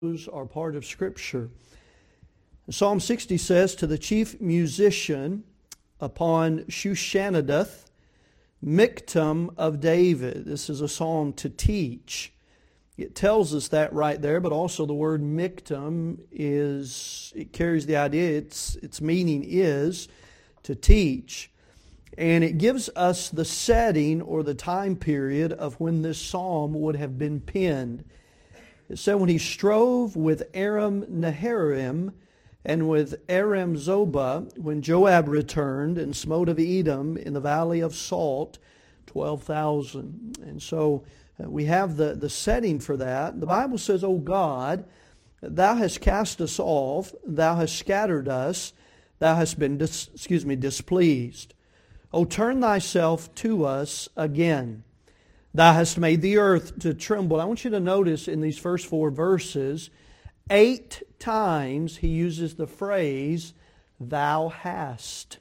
are part of Scripture. Psalm 60 says, to the chief musician upon Shushanadoth, Miktam of David. This is a psalm to teach. It tells us that right there, but also the word Miktam it carries the idea, its meaning is to teach. And it gives us the setting or the time period of when this psalm would have been penned. It said when he strove with Aram Naharaim and with Aram Zobah, when Joab returned and smote of Edom in the valley of Salt, 12,000. And so we have the setting for that. The Bible says, O God, Thou hast cast us off, Thou hast scattered us, Thou hast been displeased. O turn Thyself to us again. Thou hast made the earth to tremble. I want you to notice in these first 4 verses, 8 times he uses the phrase, Thou hast.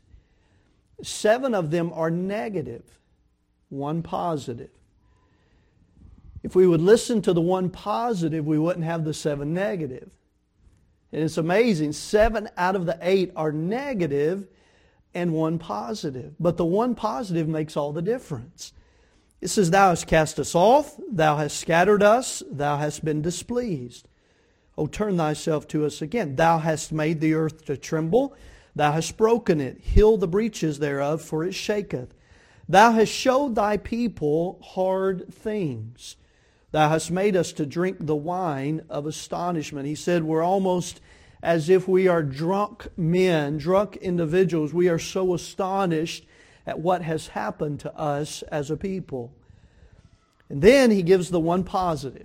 7 of them are negative, 1 positive. If we would listen to the 1 positive, we wouldn't have the 7 negative. And it's amazing, 7 out of the 8 are negative and 1 positive. But the 1 positive makes all the difference. It says, Thou hast cast us off, Thou hast scattered us, Thou hast been displeased. O turn Thyself to us again. Thou hast made the earth to tremble, Thou hast broken it, heal the breaches thereof, for it shaketh. Thou hast showed Thy people hard things. Thou hast made us to drink the wine of astonishment. He said we're almost as if we are drunk men, drunk individuals. We are so astonished at what has happened to us as a people. And then he gives the 1 positive.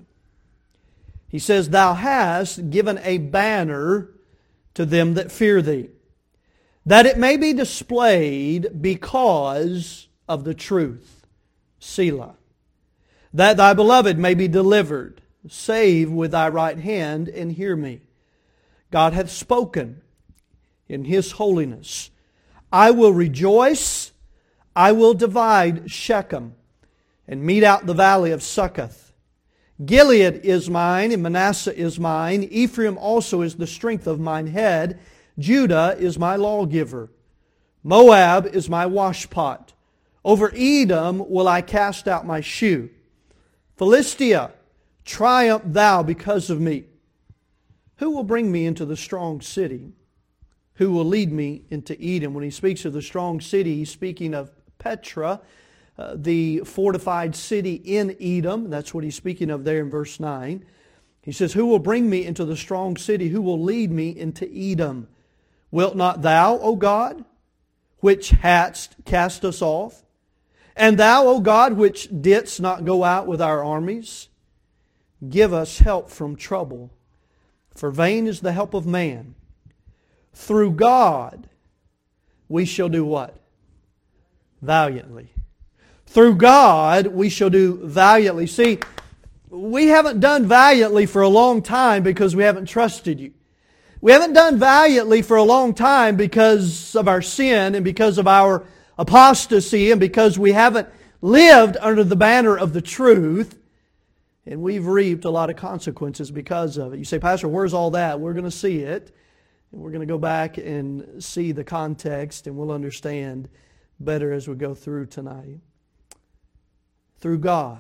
He says, Thou hast given a banner to them that fear Thee, that it may be displayed because of the truth. Selah. That Thy beloved may be delivered. Save with Thy right hand and hear me. God hath spoken in His holiness. I will rejoice, I will divide Shechem, and mete out the valley of Succoth. Gilead is mine, and Manasseh is mine. Ephraim also is the strength of mine head. Judah is my lawgiver. Moab is my washpot. Over Edom will I cast out my shoe. Philistia, triumph thou because of me. Who will bring me into the strong city? Who will lead me into Edom? When he speaks of the strong city, he's speaking of Petra, the fortified city in Edom. That's what he's speaking of there in verse 9. He says, Who will bring me into the strong city? Who will lead me into Edom? Wilt not Thou, O God, which hadst cast us off? And Thou, O God, which didst not go out with our armies? Give us help from trouble. For vain is the help of man. Through God we shall do what? Valiantly. Through God we shall do valiantly. See, we haven't done valiantly for a long time because we haven't trusted You. We haven't done valiantly for a long time because of our sin and because of our apostasy and because we haven't lived under the banner of the truth. And we've reaped a lot of consequences because of it. You say, Pastor, where's all that? We're going to see it. And we're going to go back and see the context and we'll understand better as we go through tonight. Through God,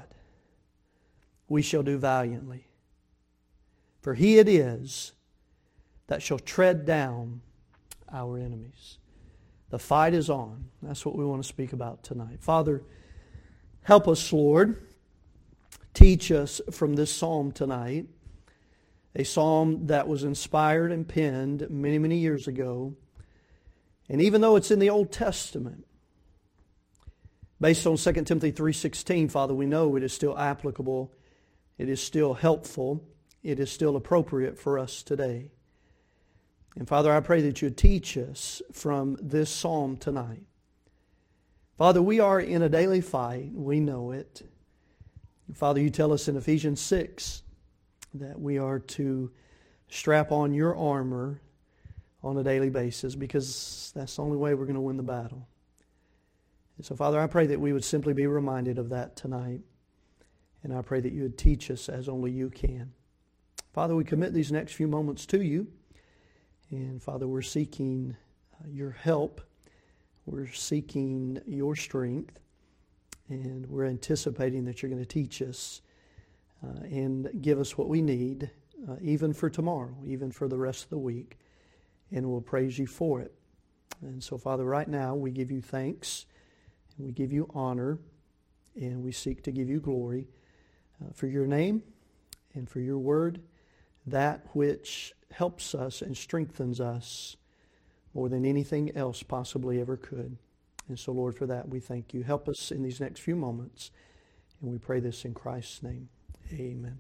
we shall do valiantly. For He it is that shall tread down our enemies. The fight is on. That's what we want to speak about tonight. Father, help us, Lord. Teach us from this psalm tonight, a psalm that was inspired and penned many, many years ago. And even though it's in the Old Testament, based on 2 Timothy 3:16, Father, we know it is still applicable, it is still helpful, it is still appropriate for us today. And Father, I pray that You would teach us from this psalm tonight. Father, we are in a daily fight, we know it. Father, You tell us in Ephesians 6 that we are to strap on Your armor on a daily basis because that's the only way we're going to win the battle. And so, Father, I pray that we would simply be reminded of that tonight. And I pray that You would teach us as only You can. Father, we commit these next few moments to you. And Father, we're seeking your help. We're seeking your strength. And we're anticipating that you're going to teach us and give us what we need, even for tomorrow, even for the rest of the week. And we'll praise you for it. And so, Father, right now we give you thanks, and we give you honor, and we seek to give you glory for your name and for your word, that which helps us and strengthens us more than anything else possibly ever could. And so, Lord, for that we thank you. Help us in these next few moments, and we pray this in Christ's name. Amen.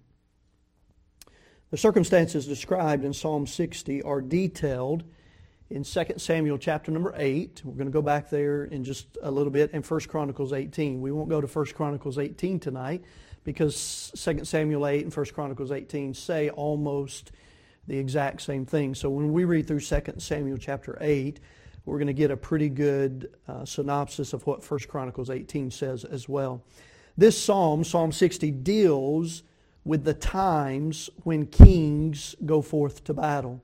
The circumstances described in Psalm 60 are detailed in 2 Samuel chapter number 8. We're going to go back there in just a little bit, and 1 Chronicles 18. We won't go to 1 Chronicles 18 tonight because 2 Samuel 8 and 1 Chronicles 18 say almost the exact same thing. So when we read through 2 Samuel chapter 8, we're going to get a pretty good synopsis of what 1 Chronicles 18 says as well. This psalm, Psalm 60, deals with the times when kings go forth to battle.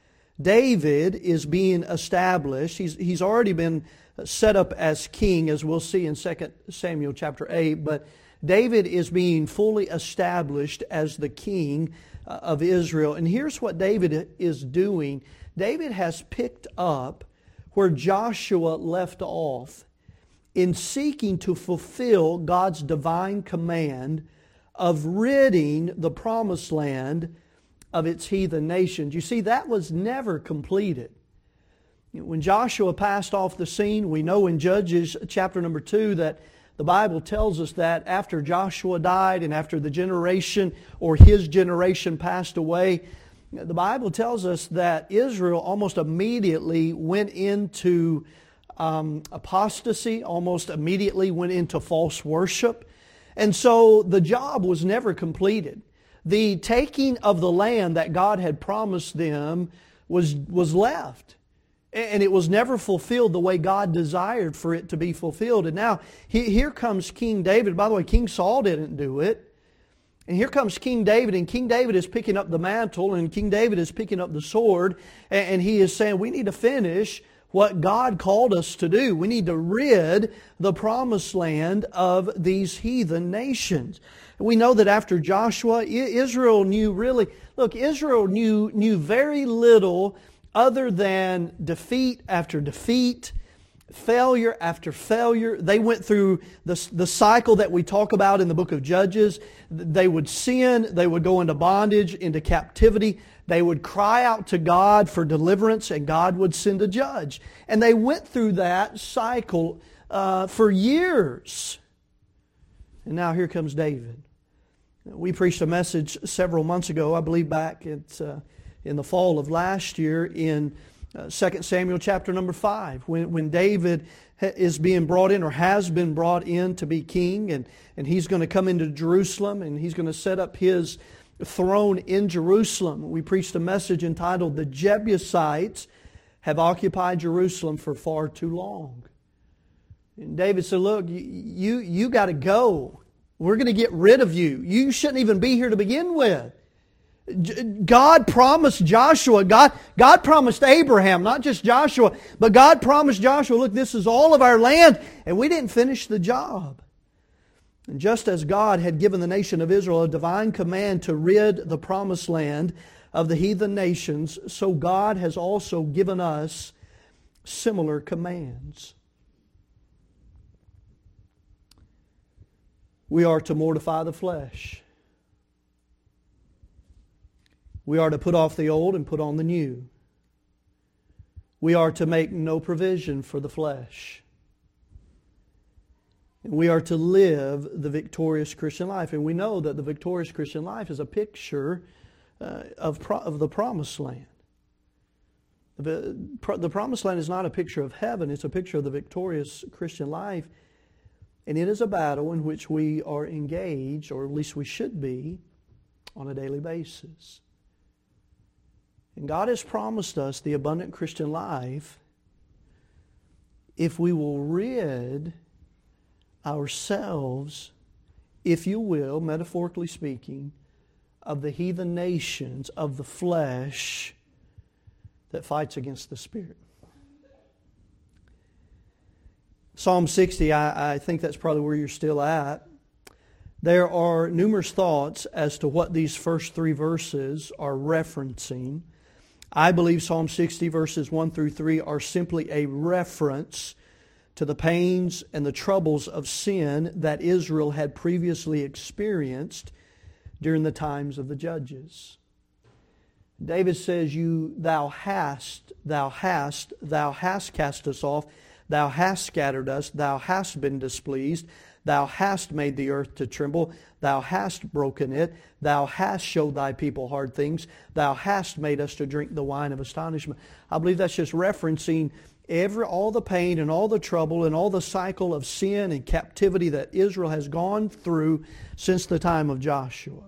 David is being established. He's already been set up as king, as we'll see in 2 Samuel chapter 8, but David is being fully established as the king of Israel. And here's what David is doing. David has picked up where Joshua left off in seeking to fulfill God's divine command of ridding the promised land of its heathen nations. You see, that was never completed. When Joshua passed off the scene, we know in Judges chapter number 2 that the Bible tells us that after Joshua died and after the generation or his generation passed away, the Bible tells us that Israel almost immediately went into apostasy, almost immediately went into false worship. And so the job was never completed. The taking of the land that God had promised them was left. And it was never fulfilled the way God desired for it to be fulfilled. And now, here comes King David. By the way, King Saul didn't do it. And here comes King David, and King David is picking up the mantle, and King David is picking up the sword, and he is saying, we need to finish what God called us to do. We need to rid the promised land of these heathen nations. We know that after Joshua, Israel knew very little other than defeat after defeat, failure after failure. They went through the cycle that we talk about in the book of Judges. They would sin, they would go into bondage, into captivity. They would cry out to God for deliverance, and God would send a judge. And they went through that cycle for years. And now here comes David. We preached a message several months ago, I believe back in the fall of last year in 2 Samuel chapter number 5, when David is being brought in or has been brought in to be king, and he's going to come into Jerusalem and he's going to set up his throne in Jerusalem. We preached a message entitled, "The Jebusites Have Occupied Jerusalem for Far Too Long." And David said, look, you got to go. We're going to get rid of you. You shouldn't even be here to begin with. God promised Joshua, God promised Abraham, not just Joshua, but God promised Joshua, look, this is all of our land, and we didn't finish the job. And just as God had given the nation of Israel a divine command to rid the promised land of the heathen nations, so God has also given us similar commands. We are to mortify the flesh. We are to put off the old and put on the new. We are to make no provision for the flesh. And we are to live the victorious Christian life. And we know that the victorious Christian life is a picture of the promised land. The promised land is not a picture of heaven. It's a picture of the victorious Christian life. And it is a battle in which we are engaged, or at least we should be, on a daily basis. And God has promised us the abundant Christian life if we will rid ourselves, if you will, metaphorically speaking, of the heathen nations of the flesh that fights against the Spirit. Psalm 60, I think that's probably where you're still at. There are numerous thoughts as to what these first three verses are referencing. I believe Psalm 60 verses 1 through 3 are simply a reference to the pains and the troubles of sin that Israel had previously experienced during the times of the judges. David says, Thou hast cast us off, Thou hast scattered us, Thou hast been displeased, Thou hast made the earth to tremble, Thou hast broken it, Thou hast showed Thy people hard things, Thou hast made us to drink the wine of astonishment. I believe that's just referencing all the pain and all the trouble and all the cycle of sin and captivity that Israel has gone through since the time of Joshua.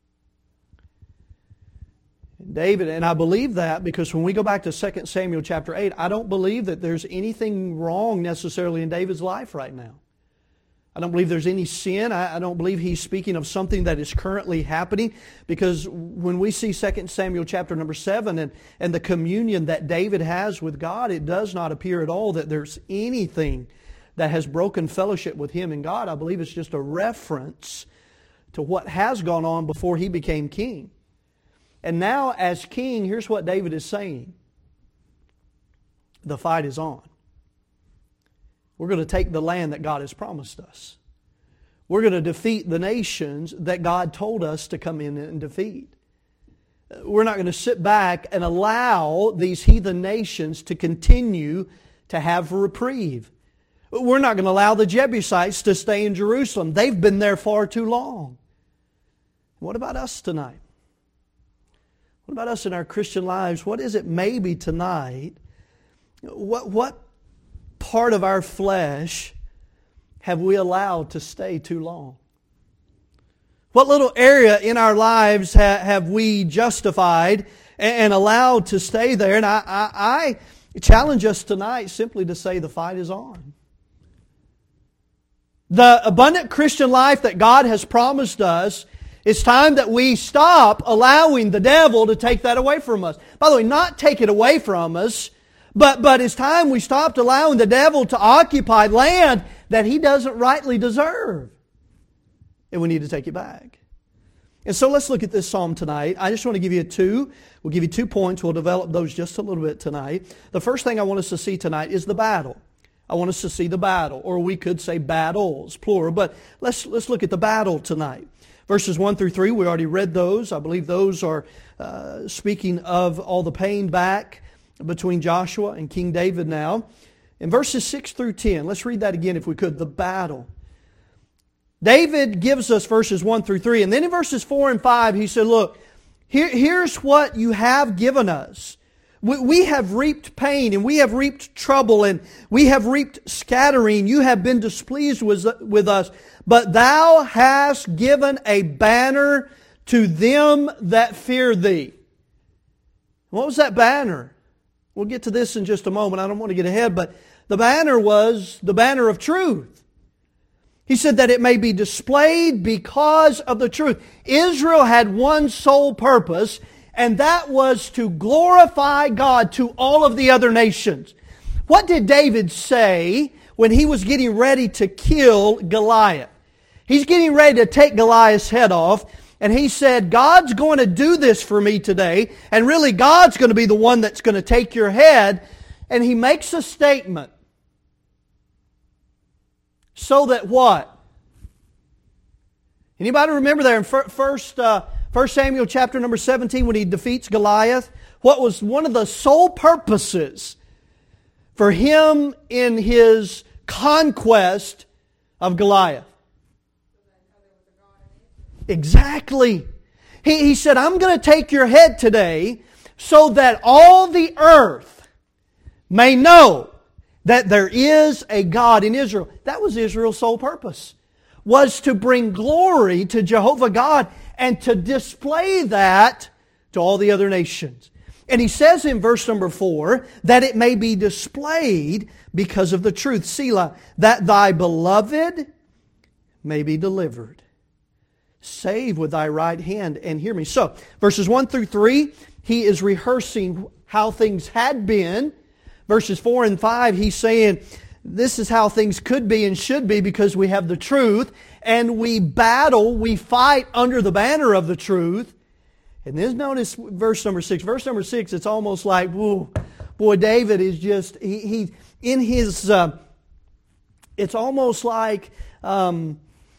David, and I believe that because when we go back to 2 Samuel chapter 8, I don't believe that there's anything wrong necessarily in David's life right now. I don't believe there's any sin. I don't believe he's speaking of something that is currently happening, because when we see 2 Samuel chapter number 7 and the communion that David has with God, it does not appear at all that there's anything that has broken fellowship with him and God. I believe it's just a reference to what has gone on before he became king. And now as king, here's what David is saying. The fight is on. We're going to take the land that God has promised us. We're going to defeat the nations that God told us to come in and defeat. We're not going to sit back and allow these heathen nations to continue to have reprieve. We're not going to allow the Jebusites to stay in Jerusalem. They've been there far too long. What about us tonight? What about us in our Christian lives? What is it maybe tonight? What part of our flesh have we allowed to stay too long? What little area in our lives have we justified and allowed to stay there? And I challenge us tonight simply to say the fight is on. The abundant Christian life that God has promised us, it's time that we stop allowing the devil to take that away from us. By the way, not take it away from us, but it's time we stopped allowing the devil to occupy land that he doesn't rightly deserve. And we need to take it back. And so let's look at this psalm tonight. I just want to give you we'll give you 2 points. We'll develop those just a little bit tonight. The first thing I want us to see tonight is the battle. I want us to see the battle, or we could say battles, plural, but let's look at the battle tonight. Verses 1 through 3, we already read those. I believe those are speaking of all the pain back between Joshua and King David now. In verses 6 through 10, let's read that again if we could, the battle. David gives us verses 1 through 3, and then in verses 4 and 5, he said, look, here's what you have given us. We have reaped pain, and we have reaped trouble, and we have reaped scattering. You have been displeased with us, but Thou hast given a banner to them that fear Thee. What was that banner? We'll get to this in just a moment. I don't want to get ahead, but the banner was the banner of truth. He said that it may be displayed because of the truth. Israel had one sole purpose, and that was to glorify God to all of the other nations. What did David say when he was getting ready to kill Goliath? He's getting ready to take Goliath's head off, and he said, God's going to do this for me today, and really God's going to be the one that's going to take your head. And he makes a statement. So that what? Anybody remember there in 1 Samuel chapter number 17 when he defeats Goliath? What was one of the sole purposes for him in his conquest of Goliath? Exactly. He said, I'm going to take your head today so that all the earth may know that there is a God in Israel. That was Israel's sole purpose, was to bring glory to Jehovah God and to display that to all the other nations. And he says in verse number 4, that it may be displayed because of the truth, Selah, that Thy beloved may be delivered. Save with thy right hand and hear me. So, verses 1 through 3, he is rehearsing how things had been. Verses 4 and 5, he's saying, this is how things could be and should be because we have the truth. And we battle, we fight under the banner of the truth. And then notice verse number 6. Verse number 6, it's almost like, whoa, boy, David is just, he in his, it's almost like a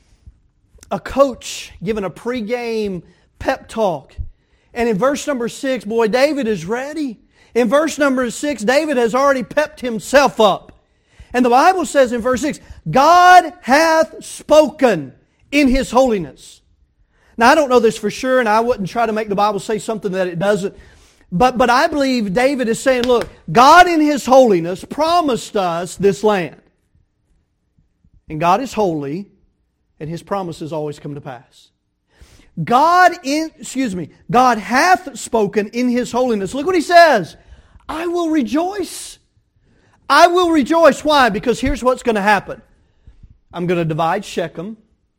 coach giving a pregame pep talk. And in verse number 6, boy, David is ready. In verse number 6, David has already pepped himself up. And the Bible says in verse 6, God hath spoken in His holiness. Now, I don't know this for sure, and I wouldn't try to make the Bible say something that it doesn't. But I believe David is saying, look, God in His holiness promised us this land. And God is holy, and His promises always come to pass. God hath spoken in His holiness. Look what He says. I will rejoice. I will rejoice. Why? Because here's what's going to happen. I'm going to divide Shechem.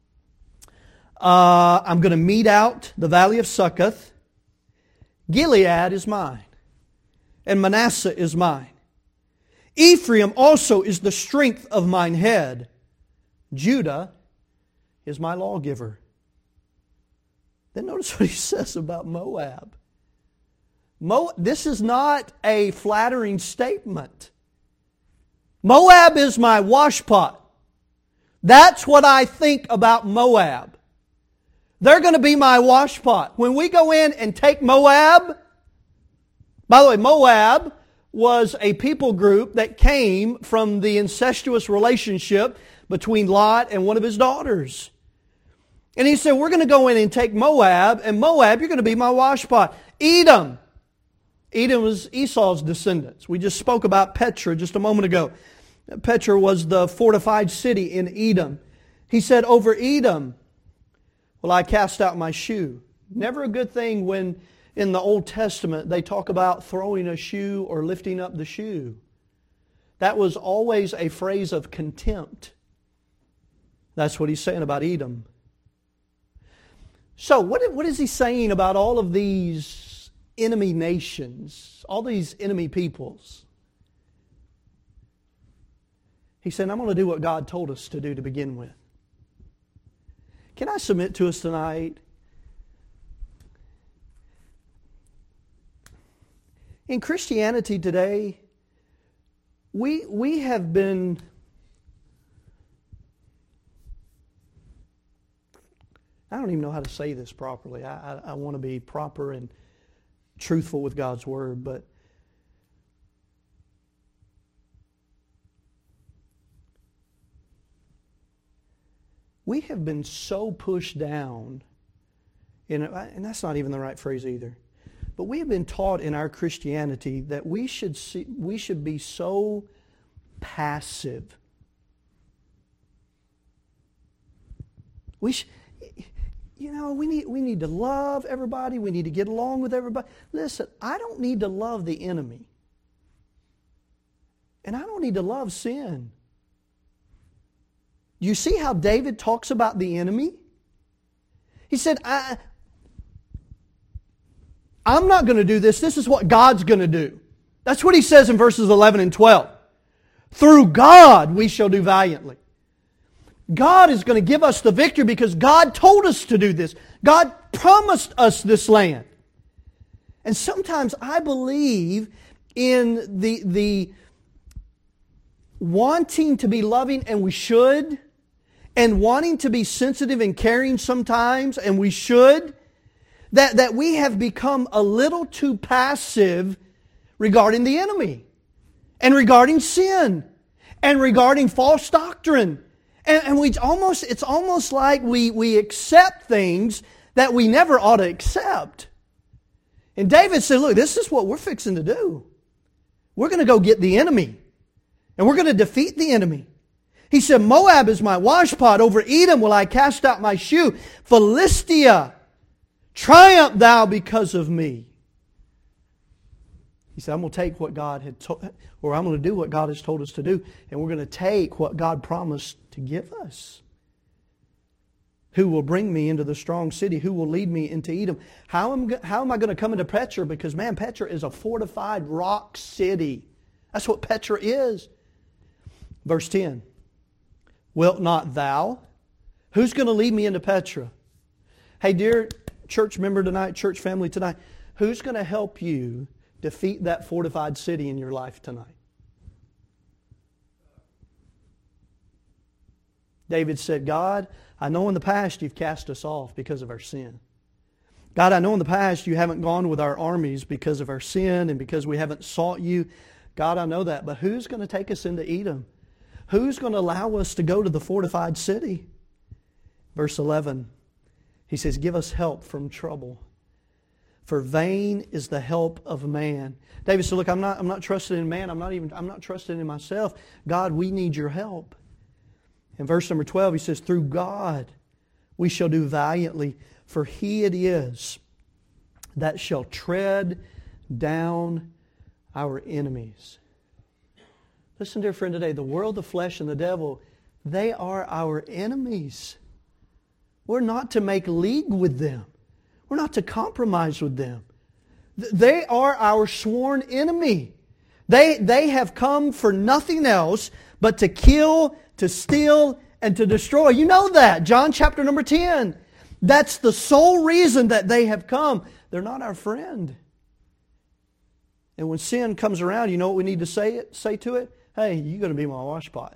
I'm going to mete out the valley of Succoth. Gilead is mine. And Manasseh is mine. Ephraim also is the strength of mine head. Judah is my lawgiver. Then notice what he says about Moab. This is not a flattering statement. Moab is my washpot. That's what I think about Moab. They're going to be my washpot. When we go in and take Moab, by the way, Moab was a people group that came from the incestuous relationship between Lot and one of his daughters. And he said, we're going to go in and take Moab, and Moab, you're going to be my washpot. Edom was Esau's descendants. We just spoke about Petra just a moment ago. Petra was the fortified city in Edom. He said, over Edom will I cast out my shoe. Never a good thing when in the Old Testament they talk about throwing a shoe or lifting up the shoe. That was always a phrase of contempt. That's what he's saying about Edom. So what is he saying about all of these enemy nations, all these enemy peoples? He said, I'm going to do what God told us to do to begin with. Can I submit to us tonight? In Christianity today, we have been I don't even know how to say this properly. I want to be proper and truthful with God's Word, but we have been so pushed down, and that's not even the right phrase either, but we have been taught in our Christianity that we should be so passive. We need to love everybody. We need to get along with everybody. Listen, I don't need to love the enemy. And I don't need to love sin. You see how David talks about the enemy? He said, I'm not going to do this. This is what God's going to do. That's what he says in verses 11 and 12. Through God we shall do valiantly. God is going to give us the victory because God told us to do this. God promised us this land. And sometimes I believe in the wanting to be loving, and we should, and wanting to be sensitive and caring sometimes, and we should, that we have become a little too passive regarding the enemy, and regarding sin, and regarding false doctrine. And it's almost like we accept things that we never ought to accept. And David said, look, this is what we're fixing to do. We're going to go get the enemy. And we're going to defeat the enemy. He said, Moab is my washpot. Over Edom will I cast out my shoe. Philistia, triumph thou because of me. He said, I'm going to take what God had or I'm going to do what God has told us to do, and we're going to take what God promised to give us. Who will bring me into the strong city? Who will lead me into Edom? How am I going to come into Petra? Because, man, Petra is a fortified rock city. That's what Petra is. Verse 10. Wilt not thou? Who's going to lead me into Petra? Hey, dear church member tonight, church family tonight, who's going to help you defeat that fortified city in your life tonight? David said, God, I know in the past you've cast us off because of our sin. God, I know in the past you haven't gone with our armies because of our sin and because we haven't sought you. God, I know that. But who's going to take us into Edom? Who's going to allow us to go to the fortified city? Verse 11, he says, give us help from trouble. For vain is the help of man. David said, look, I'm not trusting in man. I'm not trusting in myself. God, we need your help. In verse number 12, he says, through God we shall do valiantly, for He it is that shall tread down our enemies. Listen, dear friend, today, the world, the flesh, and the devil, they are our enemies. We're not to make league with them. We're not to compromise with them. They are our sworn enemy. They have come for nothing else but to kill, to steal, and to destroy. You know that. John chapter number 10. That's the sole reason that they have come. They're not our friend. And when sin comes around, you know what we need to say to it? Hey, you're going to be my washpot.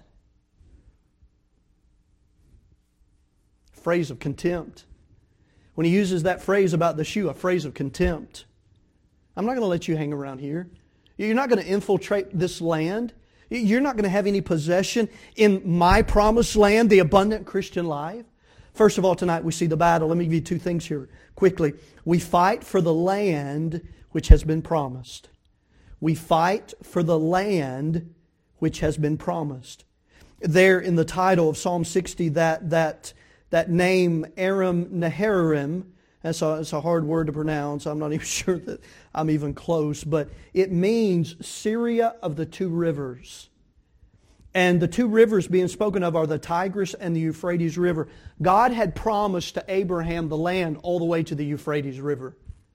Phrase of contempt. When he uses that phrase about the shoe, a phrase of contempt. I'm not going to let you hang around here. You're not going to infiltrate this land. You're not going to have any possession in my promised land, the abundant Christian life. First of all, tonight we see the battle. Let me give you two things here quickly. We fight for the land which has been promised. We fight for the land which has been promised. There in the title of Psalm 60, that name Aram Naharaim, it's a hard word to pronounce. I'm not even sure that I'm even close, but it means Syria of the two rivers. And the two rivers being spoken of are the Tigris and the Euphrates River. God had promised to Abraham the land all the way to the Euphrates River.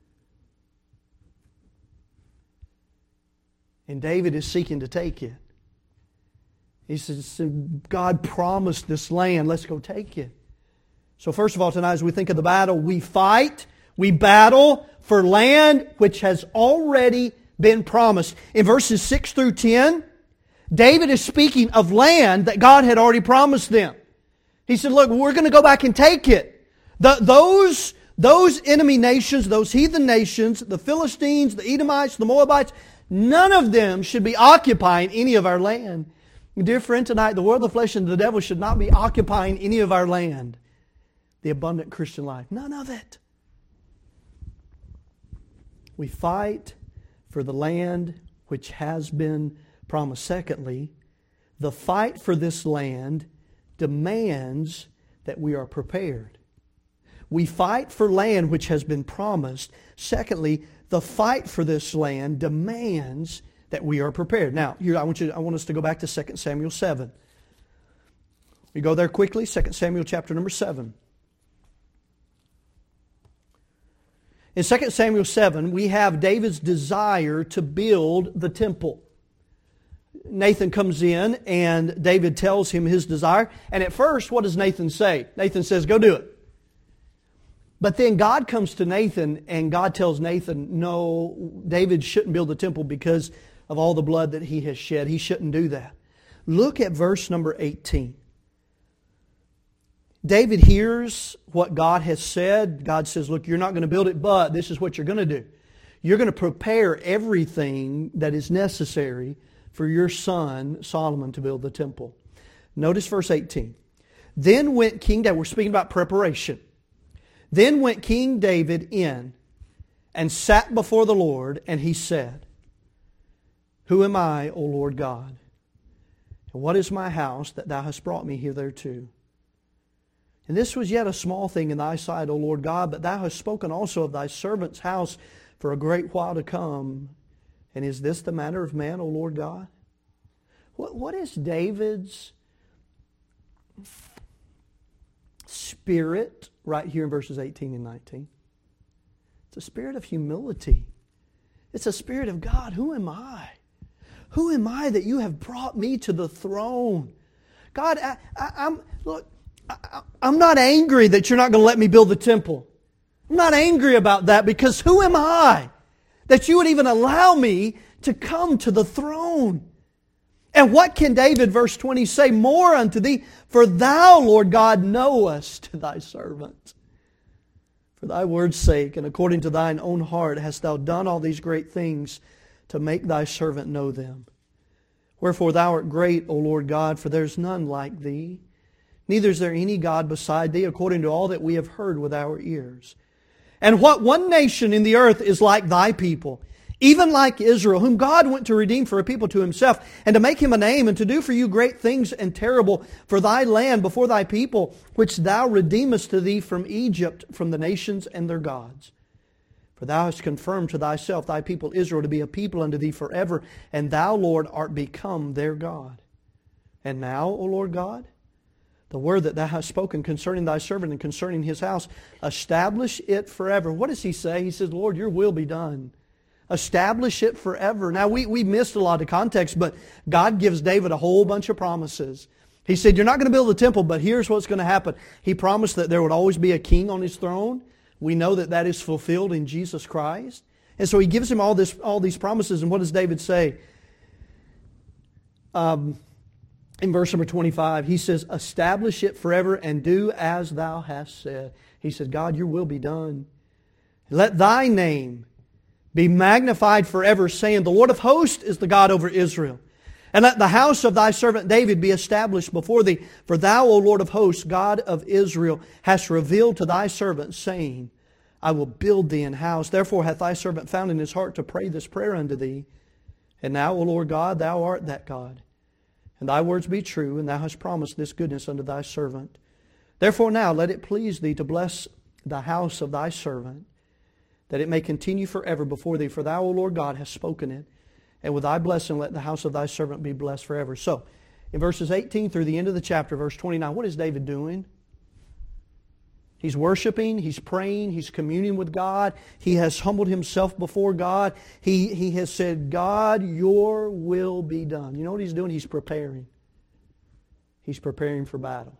And David is seeking to take it. He says, God promised this land, let's go take it. So first of all, tonight as we think of the battle, we fight, we battle for land which has already been promised. In verses 6 through 10, David is speaking of land that God had already promised them. He said, look, we're going to go back and take it. Those enemy nations, those heathen nations, the Philistines, the Edomites, the Moabites, none of them should be occupying any of our land. Dear friend, tonight, the world, the flesh, and the devil should not be occupying any of our land. The abundant Christian life. None of it. We fight for the land which has been promised. Secondly, the fight for this land demands that we are prepared. We fight for land which has been promised. Secondly, the fight for this land demands that we are prepared. Now, here I want us to go back to 2 Samuel 7. We go there quickly. 2 Samuel chapter number 7. In 2 Samuel 7, we have David's desire to build the temple. Nathan comes in and David tells him his desire. And at first, what does Nathan say? Nathan says, go do it. But then God comes to Nathan and God tells Nathan, no, David shouldn't build the temple because of all the blood that he has shed. He shouldn't do that. Look at verse number 18. David hears what God has said. God says, look, you're not going to build it, but this is what you're going to do. You're going to prepare everything that is necessary for your son Solomon to build the temple. Notice verse 18. Then went King David, we're speaking about preparation. Then went King David in and sat before the Lord, and he said, who am I, O Lord God? And what is my house that thou hast brought me hitherto? And this was yet a small thing in thy sight, O Lord God, but thou hast spoken also of thy servant's house for a great while to come. And is this the manner of man, O Lord God? What is David's spirit right here in verses 18 and 19. It's a spirit of humility. It's a spirit of God. Who am I? Who am I that you have brought me to the throne? God, I'm not angry that you're not going to let me build the temple. I'm not angry about that, because who am I that you would even allow me to come to the throne? And what can David, verse 20, say more unto thee? For thou, Lord God, knowest thy servant. For thy word's sake, and according to thine own heart, hast thou done all these great things to make thy servant know them. Wherefore thou art great, O Lord God, for there is none like thee. Neither is there any God beside thee, according to all that we have heard with our ears. And what one nation in the earth is like thy people, even like Israel, whom God went to redeem for a people to Himself, and to make Him a name, and to do for you great things and terrible for thy land before thy people, which thou redeemest to thee from Egypt, from the nations and their gods. For thou hast confirmed to thyself thy people Israel to be a people unto thee forever, and thou, Lord, art become their God. And now, O Lord God, the word that thou hast spoken concerning thy servant and concerning his house, establish it forever. What does he say? He says, Lord, your will be done. Establish it forever. Now, we missed a lot of context, but God gives David a whole bunch of promises. He said, you're not going to build a temple, but here's what's going to happen. He promised that there would always be a king on his throne. We know that that is fulfilled in Jesus Christ. And so He gives him all these promises. And what does David say? In verse number 25, he says, establish it forever and do as thou hast said. He said, God, your will be done. Let thy name be magnified forever, saying, the Lord of hosts is the God over Israel. And let the house of thy servant David be established before thee. For thou, O Lord of hosts, God of Israel, hast revealed to thy servant, saying, I will build thee an house. Therefore hath thy servant found in his heart to pray this prayer unto thee. And now, O Lord God, thou art that God. And thy words be true, and thou hast promised this goodness unto thy servant. Therefore now let it please thee to bless the house of thy servant, that it may continue forever before thee. For thou, O Lord God, hast spoken it. And with thy blessing let the house of thy servant be blessed forever. So, in verses 18 through the end of the chapter, verse 29, what is David doing? He's worshiping, he's praying, he's communing with God. He has humbled himself before God. He has said, God, your will be done. You know what he's doing? He's preparing. He's preparing for battle.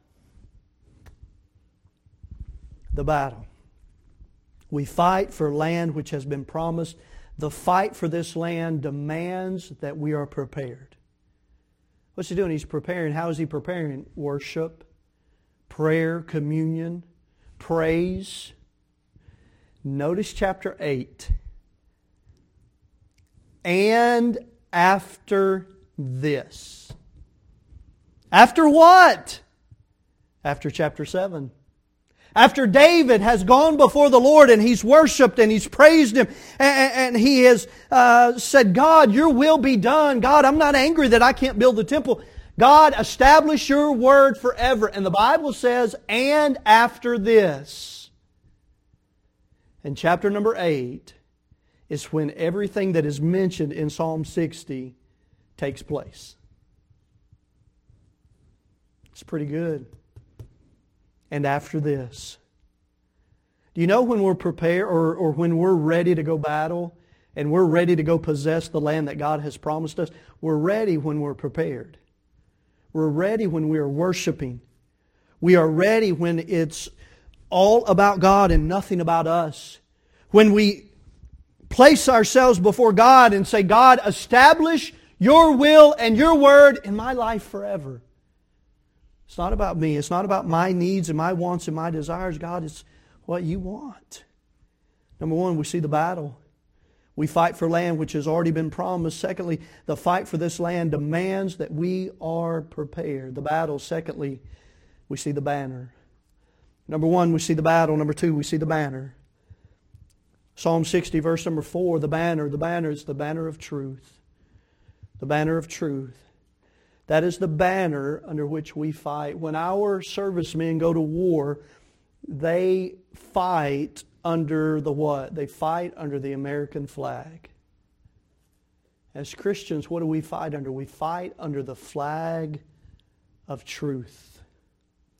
The battle. We fight for land which has been promised. The fight for this land demands that we are prepared. What's he doing? He's preparing. How is he preparing? Worship, prayer, communion, praise. Notice chapter 8. And after this. After what? After chapter 7. After David has gone before the Lord and he's worshiped and he's praised Him and he has said, God, your will be done. God, I'm not angry that I can't build the temple. God, establish your word forever. And the Bible says, and after this. And chapter number 8 is when everything that is mentioned in Psalm 60 takes place. It's pretty good. And after this. Do you know when we're prepared or when we're ready to go battle and we're ready to go possess the land that God has promised us? We're ready when we're prepared. We're ready when we are worshiping. We are ready when it's all about God and nothing about us. When we place ourselves before God and say, God, establish your will and your word in my life forever. It's not about me. It's not about my needs and my wants and my desires. God, it's what you want. Number one, we see the battle. We fight for land which has already been promised. Secondly, the fight for this land demands that we are prepared. The battle. Secondly, we see the banner. Number one, we see the battle. Number two, we see the banner. Psalm 60, verse number 4, the banner. The banner is the banner of truth. The banner of truth. That is the banner under which we fight. When our servicemen go to war, they fight under the what? They fight under the American flag. As Christians, what do we fight under? We fight under the flag of truth.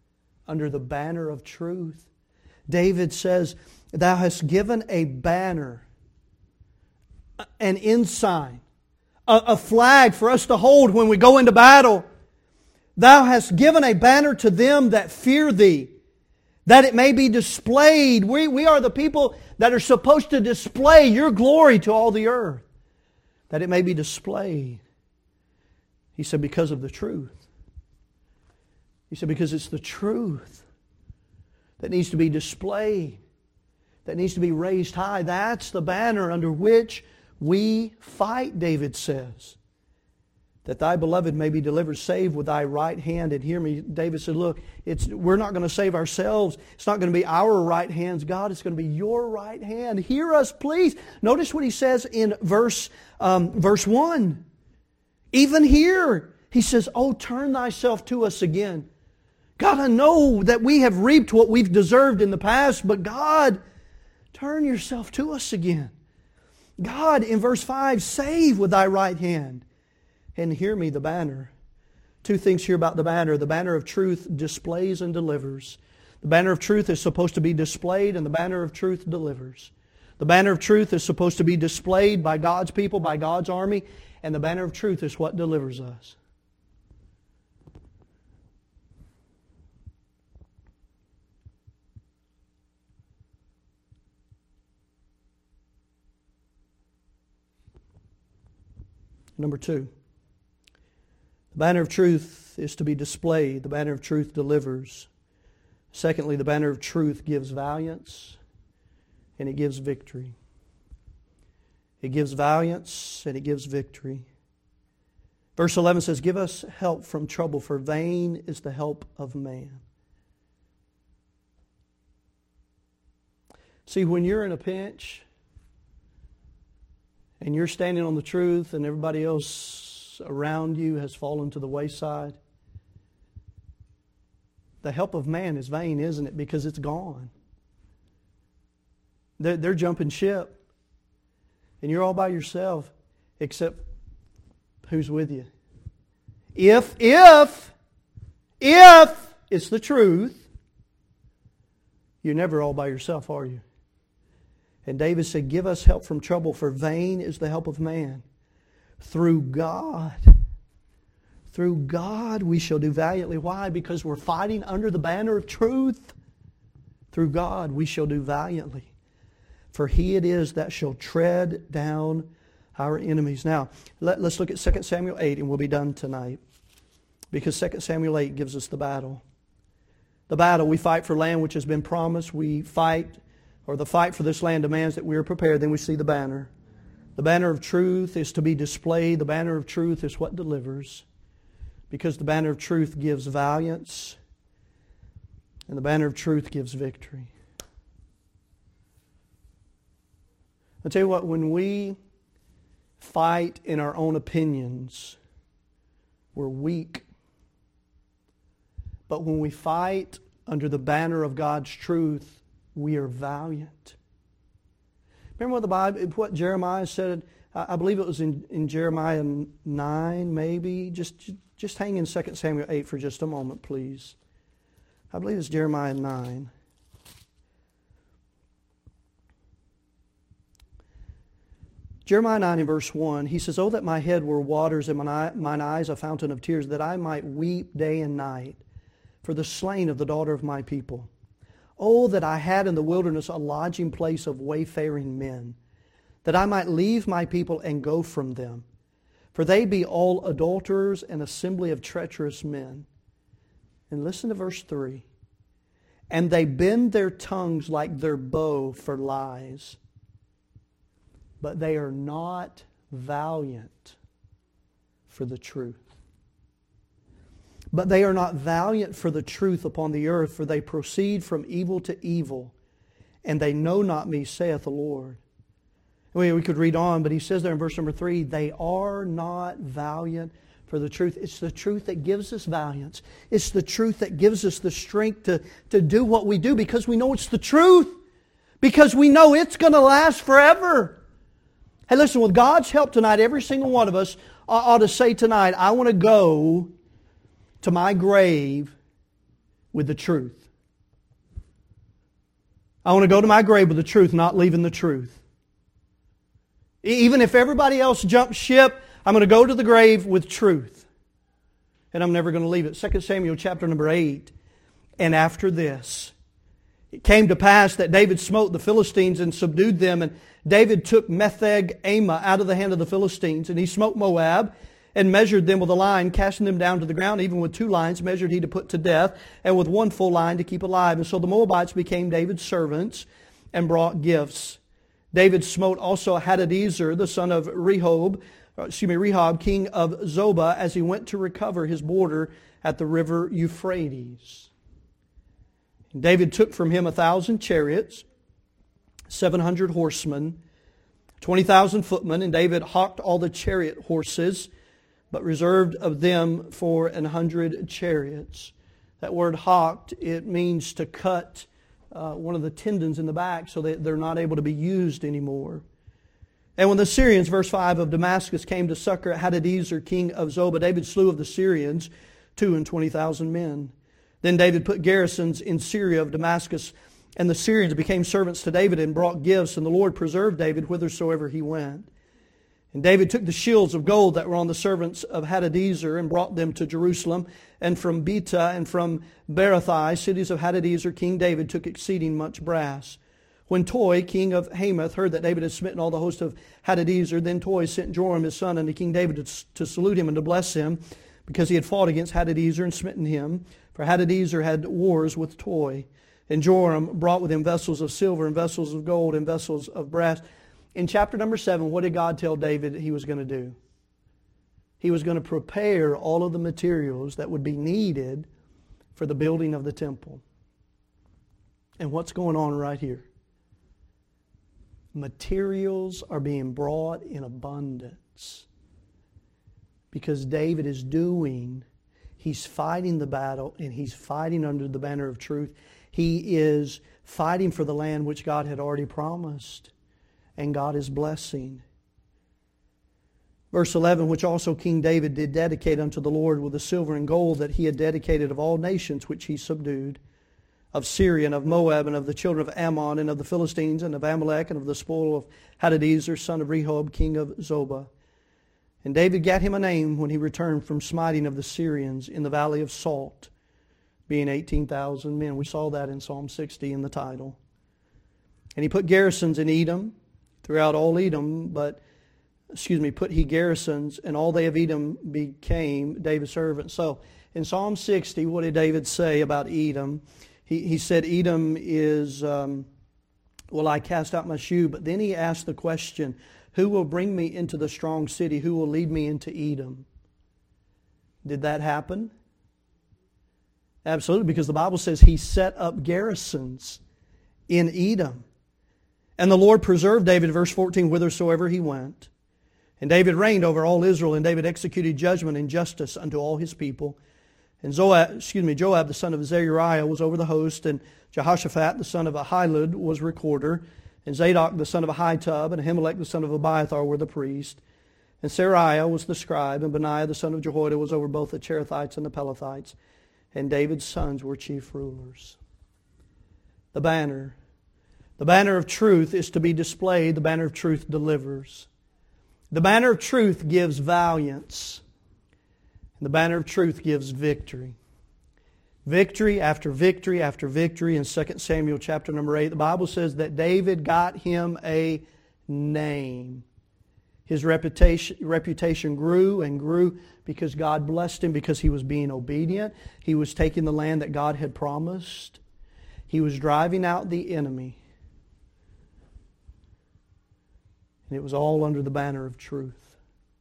under the banner of truth. David says, Thou hast given a banner, an ensign, a flag for us to hold when we go into battle. Thou hast given a banner to them that fear Thee, that it may be displayed. We are the people that are supposed to display Your glory to all the earth, that it may be displayed. He said, because of the truth. He said, because it's the truth that needs to be displayed, that needs to be raised high. That's the banner under which we fight, David says. That Thy beloved may be delivered, save with Thy right hand. And hear me, David said, look, we're not going to save ourselves. It's not going to be our right hands, God. It's going to be Your right hand. Hear us, please. Notice what he says in verse 1. Even here, he says, oh, turn Thyself to us again. God, I know that we have reaped what we've deserved in the past, but God, turn Yourself to us again. God, in verse 5, save with Thy right hand. And hear me, the banner. Two things here about the banner. The banner of truth displays and delivers. The banner of truth is supposed to be displayed, and the banner of truth delivers. The banner of truth is supposed to be displayed by God's people, by God's army, and the banner of truth is what delivers us. Number 2. The banner of truth is to be displayed. The banner of truth delivers. Secondly, the banner of truth gives valiance and it gives victory. It gives valiance and it gives victory. Verse 11 says, give us help from trouble, for vain is the help of man. See, when you're in a pinch and you're standing on the truth and everybody else around you has fallen to the wayside, the help of man is vain, isn't it? Because it's gone. They're jumping ship. And you're all by yourself, except who's with you. If it's the truth, you're never all by yourself, are you? And David said, give us help from trouble, for vain is the help of man. Through God we shall do valiantly. Why? Because we're fighting under the banner of truth. Through God we shall do valiantly. For He it is that shall tread down our enemies. Now, let's look at 2 Samuel 8 and we'll be done tonight. Because 2 Samuel 8 gives us the battle. The battle, we fight for land which has been promised. We fight, or the fight for this land demands that we are prepared. Then we see the banner. The banner of truth is to be displayed. The banner of truth is what delivers. Because the banner of truth gives valiance. And the banner of truth gives victory. I'll tell you what, when we fight in our own opinions, we're weak. But when we fight under the banner of God's truth, we are valiant. Remember what Jeremiah said? I believe it was in Jeremiah 9, maybe. Just hang in 2 Samuel 8 for just a moment, please. I believe it's Jeremiah 9. Jeremiah 9 in verse 1, he says, oh, that my head were waters and mine eyes a fountain of tears, that I might weep day and night for the slain of the daughter of my people. Oh, that I had in the wilderness a lodging place of wayfaring men, that I might leave my people and go from them. For they be all adulterers, and assembly of treacherous men. And listen to verse 3. And they bend their tongues like their bow for lies. But they are not valiant for the truth. But they are not valiant for the truth upon the earth, for they proceed from evil to evil, and they know not me, saith the Lord. We could read on, but he says there in verse number 3, they are not valiant for the truth. It's the truth that gives us valiance. It's the truth that gives us the strength to do what we do, because we know it's the truth. Because we know it's going to last forever. Hey, listen, with God's help tonight, every single one of us ought to say tonight, I want to go to my grave with the truth. I want to go to my grave with the truth, not leaving the truth. Even if everybody else jumps ship, I'm going to go to the grave with truth. And I'm never going to leave it. 2 Samuel chapter number 8. And after this, it came to pass that David smote the Philistines and subdued them. And David took Metheg-Ammah out of the hand of the Philistines. And he smote Moab and measured them with a line, casting them down to the ground. Even with 2 lines measured he to put to death, and with 1 full line to keep alive. And so the Moabites became David's servants and brought gifts. David smote also Hadadezer, the son of Rehob, king of Zobah, as he went to recover his border at the river Euphrates. And David took from him 1,000 chariots, 700 horsemen, 20,000 footmen, and David hawked all the chariot horses, but reserved of them for 100 chariots. That word hawked, it means to cut one of the tendons in the back so that they're not able to be used anymore. And when the Syrians, verse 5, of Damascus came to succor Hadadezer, king of Zobah, David slew of the Syrians 22,000 men. Then David put garrisons in Syria of Damascus, and the Syrians became servants to David and brought gifts, and the Lord preserved David whithersoever he went. And David took the shields of gold that were on the servants of Hadadezer and brought them to Jerusalem. And from Betah and from Berothai, cities of Hadadezer, King David took exceeding much brass. When Toi, king of Hamath, heard that David had smitten all the host of Hadadezer, then Toi sent Joram his son unto King David to salute him and to bless him, because he had fought against Hadadezer and smitten him. For Hadadezer had wars with Toi. And Joram brought with him vessels of silver and vessels of gold and vessels of brass. In chapter number 7, what did God tell David he was going to do? He was going to prepare all of the materials that would be needed for the building of the temple. And what's going on right here? Materials are being brought in abundance. Because David is he's fighting the battle, and he's fighting under the banner of truth. He is fighting for the land which God had already promised. And God is blessing. Verse 11, which also King David did dedicate unto the Lord with the silver and gold that he had dedicated of all nations which he subdued, of Syria and of Moab and of the children of Ammon and of the Philistines and of Amalek and of the spoil of Hadadezer, son of Rehob, king of Zobah. And David gat him a name when he returned from smiting of the Syrians in the valley of Salt, being 18,000 men. We saw that in Psalm 60 in the title. And he put garrisons in Edom, throughout all Edom, put he garrisons, and all they of Edom became David's servants. So, in Psalm 60, what did David say about Edom? He said, Edom is, will I cast out my shoe? But then he asked the question, who will bring me into the strong city? Who will lead me into Edom? Did that happen? Absolutely, because the Bible says he set up garrisons in Edom. And the Lord preserved David, verse 14, whithersoever he went. And David reigned over all Israel, and David executed judgment and justice unto all his people. And Joab, the son of Zeruiah, was over the host, and Jehoshaphat, the son of Ahilud, was recorder, and Zadok, the son of Ahitub, and Ahimelech, the son of Abiathar, were the priest. And Seraiah was the scribe, and Benaiah, the son of Jehoiada, was over both the Cherethites and the Pelethites. And David's sons were chief rulers. The banner of truth is to be displayed. The banner of truth delivers. The banner of truth gives valiance. And the banner of truth gives victory. Victory after victory after victory. In 2 Samuel chapter number 8, the Bible says that David got him a name. His reputation grew and grew because God blessed him, because he was being obedient. He was taking the land that God had promised. He was driving out the enemy. And it was all under the banner of truth.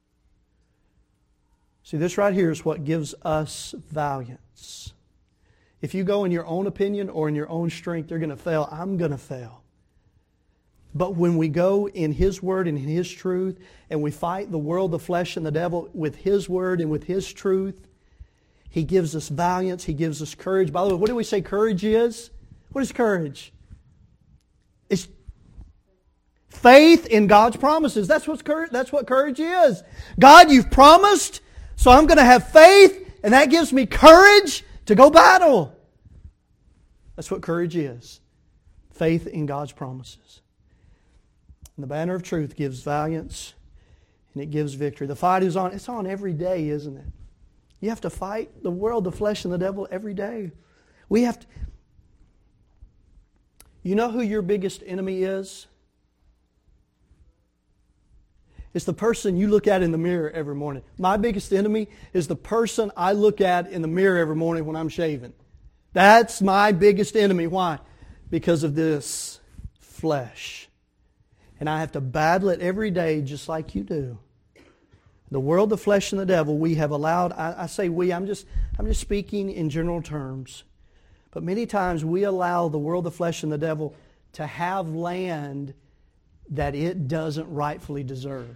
See, this right here is what gives us valiance. If you go in your own opinion or in your own strength, you're going to fail. I'm going to fail. But when we go in His Word and in His truth, and we fight the world, the flesh, and the devil with His Word and with His truth, He gives us valiance. He gives us courage. By the way, what do we say courage is? What is courage? It's faith in God's promises. That's what courage is. God, you've promised, so I'm going to have faith, and that gives me courage to go battle. That's what courage is. faith in God's promises. And the banner of truth gives valiance and it gives victory. The fight is on. It's on every day, isn't it? You have to fight the world, the flesh, and the devil every day. We have to. You know who your biggest enemy is? It's the person you look at in the mirror every morning. My biggest enemy is the person I look at in the mirror every morning when I'm shaving. That's my biggest enemy. Why? Because of this flesh. And I have to battle it every day just like you do. The world, the flesh, and the devil, we have allowed, I say we, I'm just speaking in general terms. But many times we allow the world, the flesh, and the devil to have land that it doesn't rightfully deserve.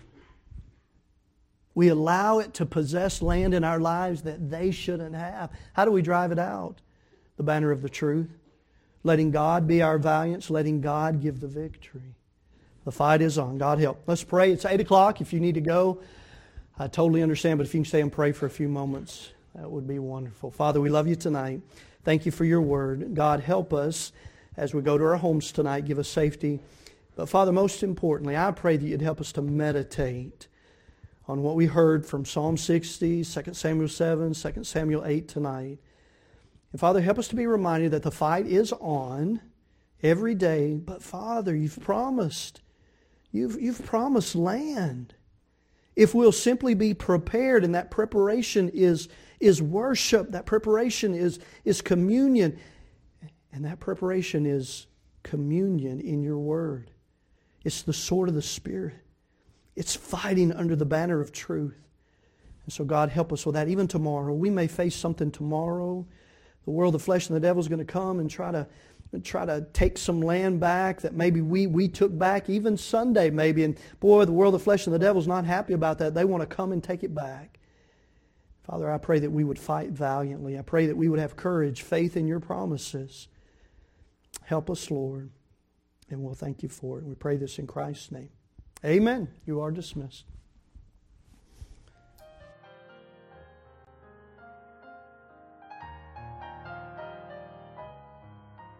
We allow it to possess land in our lives that they shouldn't have. How do we drive it out? The banner of the truth. Letting God be our valiance. Letting God give the victory. The fight is on. God help. Let's pray. It's 8 o'clock. If you need to go, I totally understand. But if you can stay and pray for a few moments, that would be wonderful. Father, we love you tonight. Thank you for your word. God, help us as we go to our homes tonight. Give us safety. But Father, most importantly, I pray that you'd help us to meditate on what we heard from Psalm 60, 2 Samuel 7, 2 Samuel 8 tonight. And Father, help us to be reminded that the fight is on every day. But Father, you've promised. You've promised land. If we'll simply be prepared, and that preparation is worship, that preparation is communion, and that preparation is communion in your word. It's the sword of the Spirit. It's fighting under the banner of truth. And so God, help us with that. Even tomorrow, we may face something tomorrow. The world, the flesh, and the devil is going to come and try to take some land back that maybe we took back even Sunday maybe. And boy, the world, the flesh, and the devil is not happy about that. They want to come and take it back. Father, I pray that we would fight valiantly. I pray that we would have courage, faith in your promises. Help us, Lord, and we'll thank you for it. We pray this in Christ's name. Amen. You are dismissed.